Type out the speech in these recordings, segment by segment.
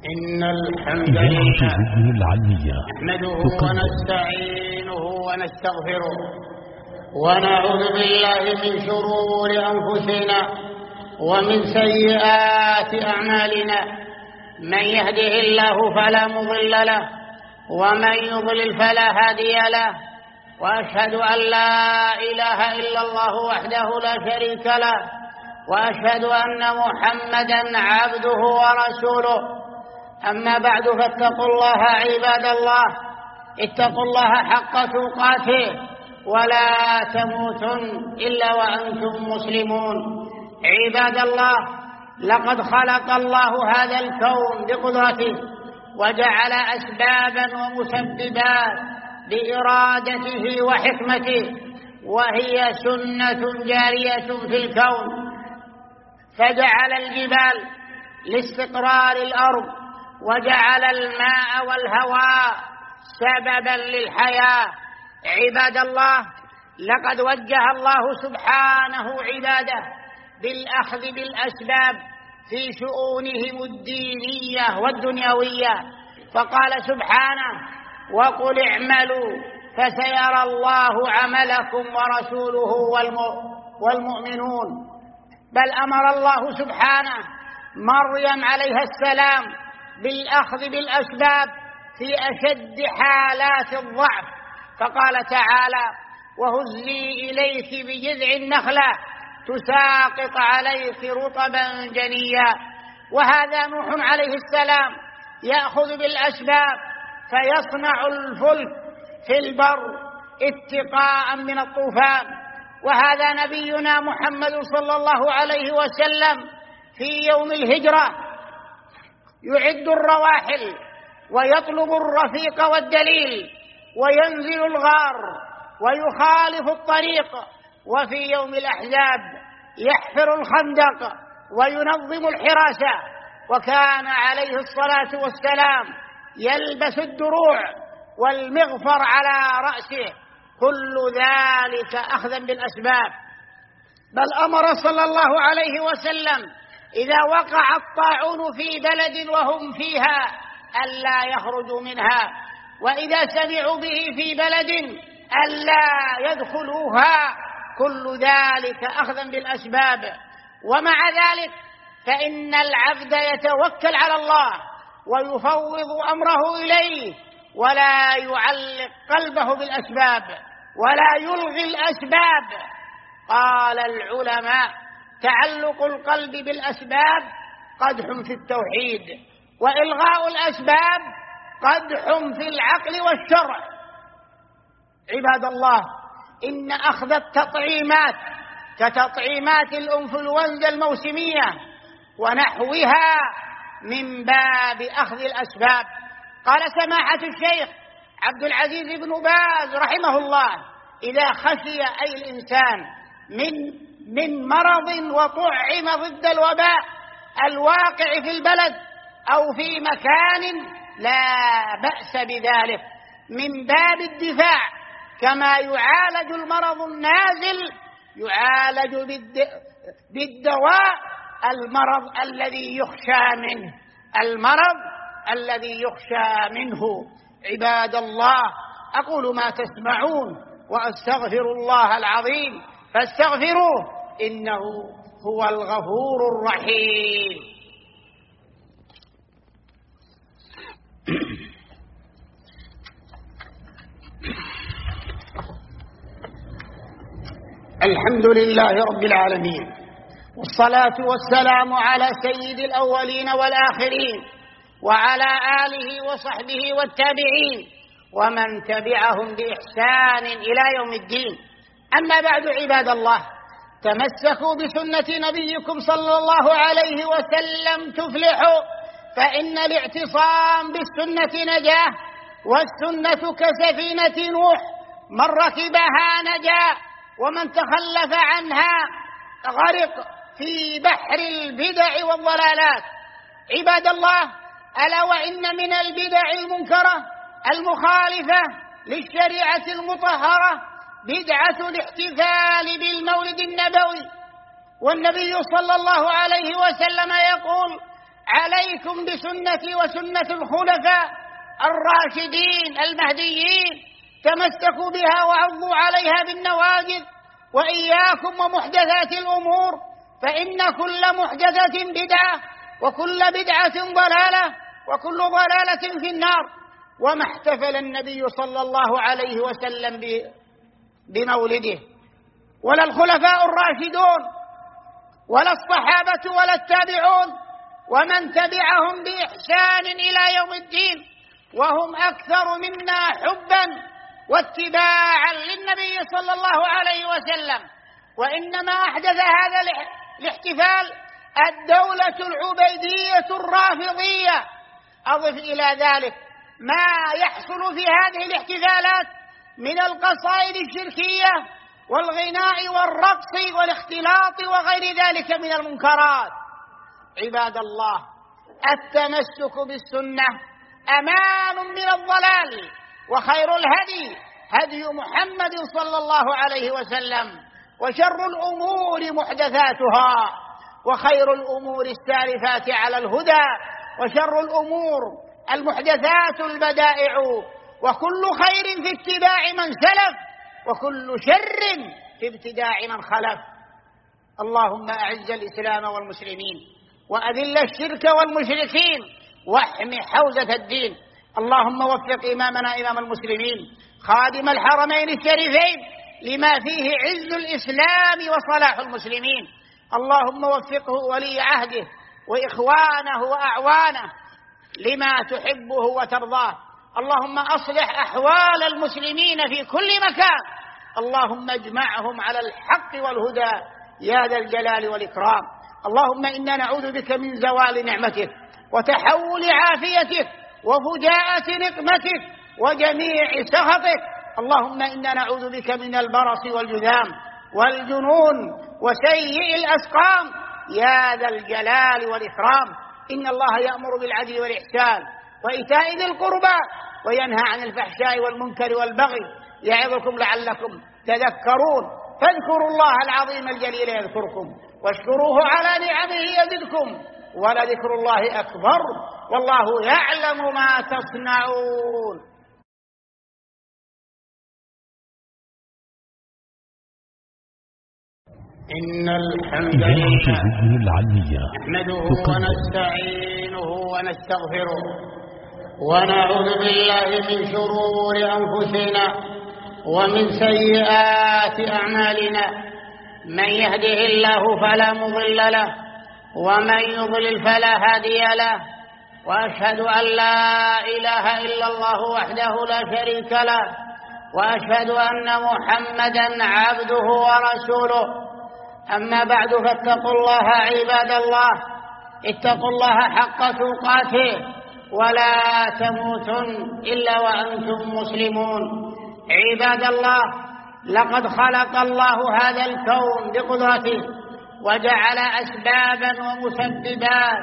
إن الحمد لله نحمده ونستعينه ونستغفره ونعوذ بالله من شرور أنفسنا ومن سيئات أعمالنا. من يهده الله فلا مضل له ومن يضلل فلا هادي له، وأشهد أن لا إله إلا الله وحده لا شريك له، وأشهد أن محمدا عبده ورسوله. أما بعد، فاتقوا الله عباد الله، اتقوا الله حق تقاته ولا تموتن إلا وأنتم مسلمون. عباد الله، لقد خلق الله هذا الكون بقدرته وجعل أسبابا ومسببات بإرادته وحكمته، وهي سنة جارية في الكون. فجعل الجبال لاستقرار الأرض، وجعل الماء والهواء سببا للحياة. عباد الله، لقد وجه الله سبحانه عباده بالأخذ بالأسباب في شؤونهم الدينية والدنيوية، فقال سبحانه: وقل اعملوا فسيرى الله عملكم ورسوله والمؤمنون. بل أمر الله سبحانه مريم عليها السلام بالأخذ بالأسباب في أشد حالات الضعف، فقال تعالى: وهزي إليك بجذع النخلة تساقط عليك رطبا جنيا. وهذا نوح عليه السلام يأخذ بالأسباب فيصنع الفلك في البر اتقاء من الطوفان. وهذا نبينا محمد صلى الله عليه وسلم في يوم الهجرة يعد الرواحل ويطلب الرفيق والدليل وينزل الغار ويخالف الطريق، وفي يوم الأحزاب يحفر الخندق وينظم الحراسة، وكان عليه الصلاة والسلام يلبس الدروع والمغفر على رأسه، كل ذلك أخذا بالأسباب. بل أمر صلى الله عليه وسلم إذا وقع الطاعون في بلد وهم فيها ألا يخرجوا منها، وإذا سمعوا به في بلد ألا يدخلوها، كل ذلك أخذا بالأسباب. ومع ذلك فإن العبد يتوكل على الله ويفوض أمره إليه، ولا يعلق قلبه بالأسباب ولا يلغي الأسباب. قال العلماء: تعلق القلب بالأسباب قدح في التوحيد، وإلغاء الأسباب قدح في العقل والشرع. عباد الله، إن أخذ التطعيمات كتطعيمات الإنفلونزا الموسمية ونحوها من باب أخذ الأسباب. قال سماحة الشيخ عبد العزيز بن باز رحمه الله: إذا خشي أي الإنسان من مرض وطعم ضد الوباء الواقع في البلد أو في مكان لا بأس بذلك من باب الدفاع، كما يعالج المرض النازل يعالج بالدواء المرض الذي يخشى منه. عباد الله، أقول ما تسمعون وأستغفر الله العظيم فاستغفروه إنه هو الغفور الرحيم. الحمد لله رب العالمين، والصلاة والسلام على سيد الأولين والآخرين، وعلى آله وصحبه والتابعين ومن تبعهم بإحسان إلى يوم الدين. أما بعد، عباد الله، تمسكوا بسنة نبيكم صلى الله عليه وسلم تفلحوا، فإن الاعتصام بالسنة نجاة، والسنة كسفينة نوح، من ركبها نجا ومن تخلف عنها غرق في بحر البدع والضلالات. عباد الله، ألا وإن من البدع المنكرة المخالفة للشريعة المطهرة بدعة الاحتفال بالمولد النبوي، والنبي صلى الله عليه وسلم يقول: عليكم بسنتي وسنة الخلفاء الراشدين المهديين، تمسكوا بها وعضوا عليها بالنواجذ، وإياكم ومحدثات الأمور، فإن كل محدثة بدعة، وكل بدعة ضلالة، وكل ضلالة في النار. وما احتفل النبي صلى الله عليه وسلم بمولده، ولا الخلفاء الراشدون، ولا الصحابة، ولا التابعون، ومن تبعهم بإحسان إلى يوم الدين، وهم أكثر منا حبا واتباعا للنبي صلى الله عليه وسلم. وإنما أحدث هذا الاحتفال الدولة العبيدية الرافضية. أضف إلى ذلك ما يحصل في هذه الاحتفالات من القصائد الشركية والغناء والرقص والاختلاط وغير ذلك من المنكرات. عباد الله، التمسك بالسنة أمان من الضلال، وخير الهدي هدي محمد صلى الله عليه وسلم، وشر الأمور محدثاتها، وخير الأمور السالفات على الهدى، وشر الأمور المحدثات البدائع، وكل خير في اتباع من سلف، وكل شر في ابتداع من خلف. اللهم أعز الإسلام والمسلمين، وأذل الشرك والمشركين، واحم حوزة الدين. اللهم وفق إمامنا إمام المسلمين خادم الحرمين الشريفين لما فيه عز الإسلام وصلاح المسلمين. اللهم وفقه ولي عهده وإخوانه وأعوانه لما تحبه وترضاه. اللهم أصلح أحوال المسلمين في كل مكان. اللهم اجمعهم على الحق والهدى يا ذا الجلال والإكرام. اللهم إنا نعوذ بك من زوال نعمتك وتحول عافيتك وفجاءة نقمتك وجميع سخطك. اللهم إنا نعوذ بك من البرص والجذام والجنون وسيء الأسقام يا ذا الجلال والإكرام. إن الله يأمر بالعدل والإحسان وإيتاء ذي القربى وينهى عن الفحشاء والمنكر والبغي يعظكم لعلكم تذكرون. فاذكروا الله العظيم الجليل يذكركم، واشكروه على نعمه يزدكم، ولذكر الله أكبر، والله يعلم ما تصنعون. إن الحمد لله نحمده ونستعينه ونستغفره، ونعوذ بالله من شرور أنفسنا ومن سيئات أعمالنا. من يهده الله فلا مضل له، ومن يضلل فلا هادي له، وأشهد أن لا إله إلا الله وحده لا شريك له، وأشهد أن محمدا عبده ورسوله. أما بعد، فاتقوا الله عباد الله، اتقوا الله حق تقاته، ولا تموتن إلا وأنتم مسلمون. عباد الله، لقد خلق الله هذا الكون بقدرته، وجعل أسبابا ومسببات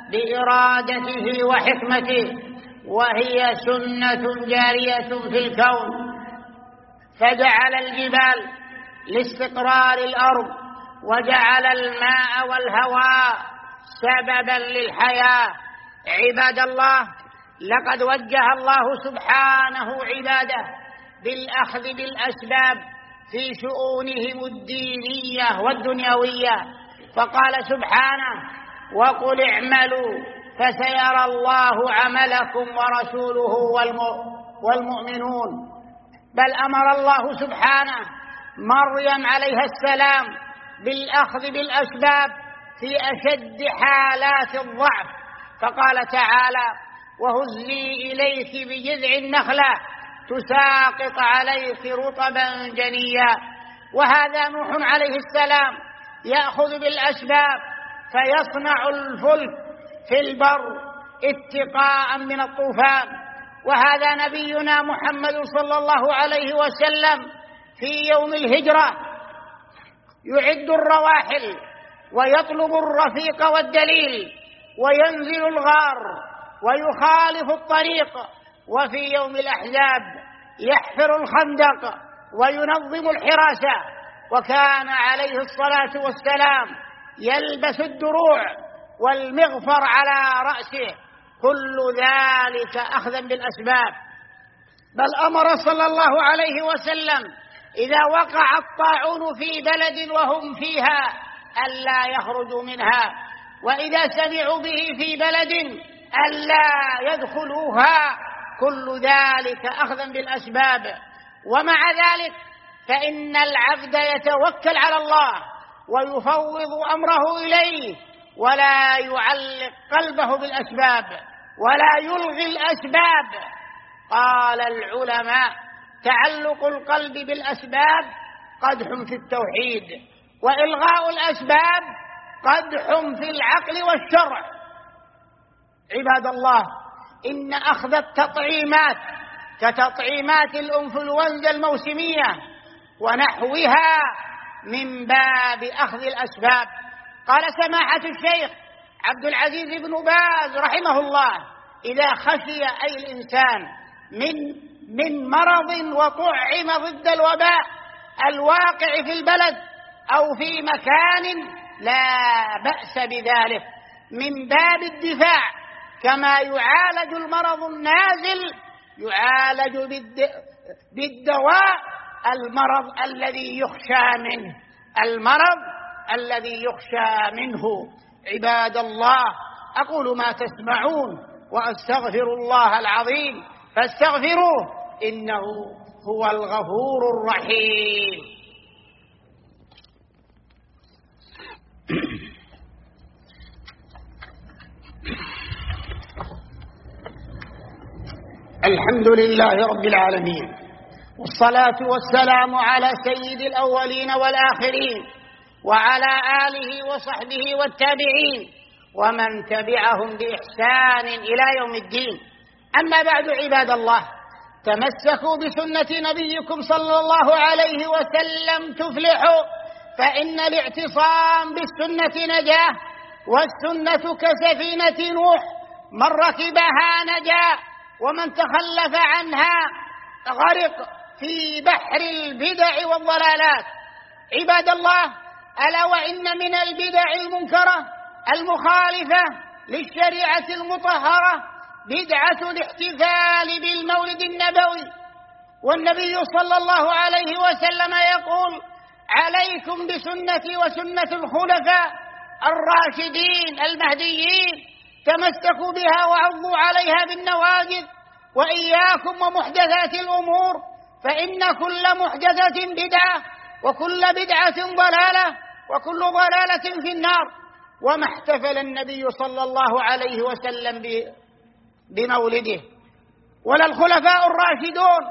بإرادته وحكمته، وهي سنة جارية في الكون. فجعل الجبال لاستقرار الأرض، وجعل الماء والهواء سببا للحياة. عباد الله، لقد وجه الله سبحانه عباده بالأخذ بالأسباب في شؤونهم الدينية والدنيوية، فقال سبحانه: وقل اعملوا فسيرى الله عملكم ورسوله والمؤمنون. بل أمر الله سبحانه مريم عليها السلام بالأخذ بالأسباب في أشد حالات الضعف، فقال تعالى: وهزي إليك بجذع النخلة تساقط عليك رطبا جنيا. وهذا نوح عليه السلام يأخذ بالأسباب فيصنع الفلك في البر اتقاء من الطوفان. وهذا نبينا محمد صلى الله عليه وسلم في يوم الهجرة يعد الرواحل ويطلب الرفيق والدليل وينزل الغار ويخالف الطريق، وفي يوم الأحزاب يحفر الخندق وينظم الحراسة. وكان عليه الصلاة والسلام يلبس الدروع والمغفر على رأسه، كل ذلك أخذا بالأسباب. بل أمر صلى الله عليه وسلم إذا وقع الطاعون في بلد وهم فيها ألا يخرجوا منها، وإذا سمعوا به في بلد ألا يدخلوها، كل ذلك أخذا بالأسباب. ومع ذلك فإن العبد يتوكل على الله ويفوض أمره إليه، ولا يعلق قلبه بالأسباب ولا يلغي الأسباب. قال العلماء: تعلق القلب بالأسباب قدح في التوحيد، وإلغاء الأسباب قدح في العقل والشرع. عباد الله، إن أخذ التطعيمات كتطعيمات الإنفلونزا الموسمية ونحوها من باب أخذ الأسباب. قال سماحة الشيخ عبد العزيز بن باز رحمه الله: إذا خشي أي الإنسان من مرض وطعم ضد الوباء الواقع في البلد أو في مكان لا بأس بذلك من باب الدفاع، كما يعالج المرض النازل يعالج بالدواء المرض الذي يخشى منه. عباد الله، أقول ما تسمعون وأستغفر الله العظيم فاستغفروه إنه هو الغفور الرحيم. الحمد لله رب العالمين، والصلاة والسلام على سيد الأولين والآخرين، وعلى آله وصحبه والتابعين ومن تبعهم بإحسان إلى يوم الدين. أما بعد، عباد الله، تمسكوا بسنة نبيكم صلى الله عليه وسلم تفلحوا، فإن الاعتصام بالسنة نجاة، والسنة كسفينة نوح، من ركبها نجا ومن تخلف عنها غرق في بحر البدع والضلالات. عباد الله، ألا وإن من البدع المنكرة المخالفة للشريعة المطهرة بدعة الاحتفال بالمولد النبوي، والنبي صلى الله عليه وسلم يقول: عليكم بسنتي وسنة الخلفاء الراشدين المهديين، تمسكوا بها وعضوا عليها بالنواجذ، وإياكم ومحدثات الأمور، فإن كل محدثة بدعة، وكل بدعة ضلالة، وكل ضلالة في النار. وما احتفل النبي صلى الله عليه وسلم بمولده، ولا الخلفاء الراشدون،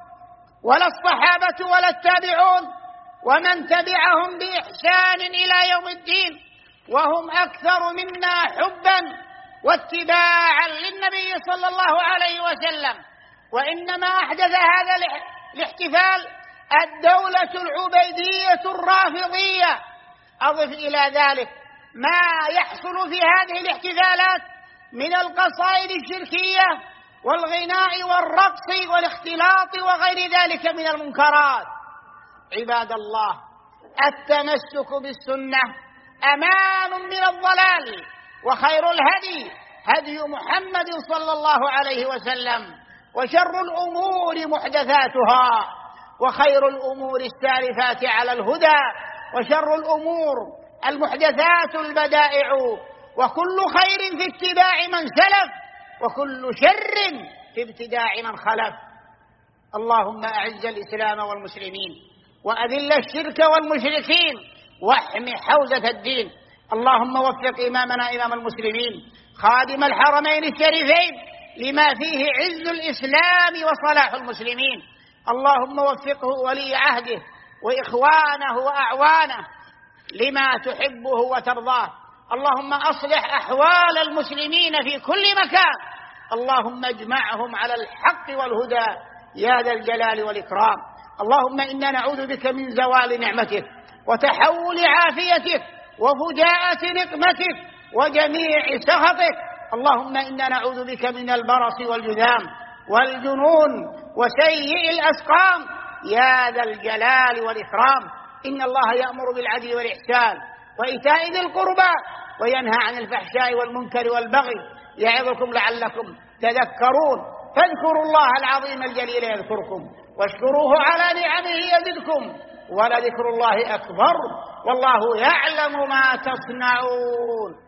ولا الصحابة، ولا التابعون، ومن تبعهم بإحسان إلى يوم الدين، وهم أكثر منا حبا واتباعا للنبي صلى الله عليه وسلم. وإنما أحدث هذا الاحتفال الدولة العبيدية الرافضية. أضف إلى ذلك ما يحصل في هذه الاحتفالات من القصائد الشركية والغناء والرقص والاختلاط وغير ذلك من المنكرات. عباد الله، التمسك بالسنة أمان من الضلال، وخير الهدي هدي محمد صلى الله عليه وسلم، وشر الأمور محدثاتها، وخير الأمور السالفات على الهدى، وشر الأمور المحدثات البدائع، وكل خير في اتباع من سلف، وكل شر في ابتداع من خلف. اللهم أعز الإسلام والمسلمين، وأذل الشرك والمشركين، واحم حوزة الدين. اللهم وفق إمامنا إمام المسلمين خادم الحرمين الشريفين لما فيه عز الإسلام وصلاح المسلمين. اللهم وفقه ولي عهده وإخوانه وأعوانه لما تحبه وترضاه. اللهم أصلح أحوال المسلمين في كل مكان. اللهم اجمعهم على الحق والهدى يا ذا الجلال والإكرام. اللهم إنا نعوذ بك من زوال نعمتك وتحول عافيتك وفجاءة نقمتك وجميع سخطك. اللهم إنا نعوذ بك من البرص والجذام والجنون وسيء الأسقام يا ذا الجلال والإكرام. إن الله يأمر بالعدل والإحسان وإيتاء ذي القربى وينهى عن الفحشاء والمنكر والبغي يعظكم لعلكم تذكرون. فاذكروا الله العظيم الجليل يذكركم واشكروه على نعمه يزدكم ولذكر الله أكبر والله يعلم ما تصنعون.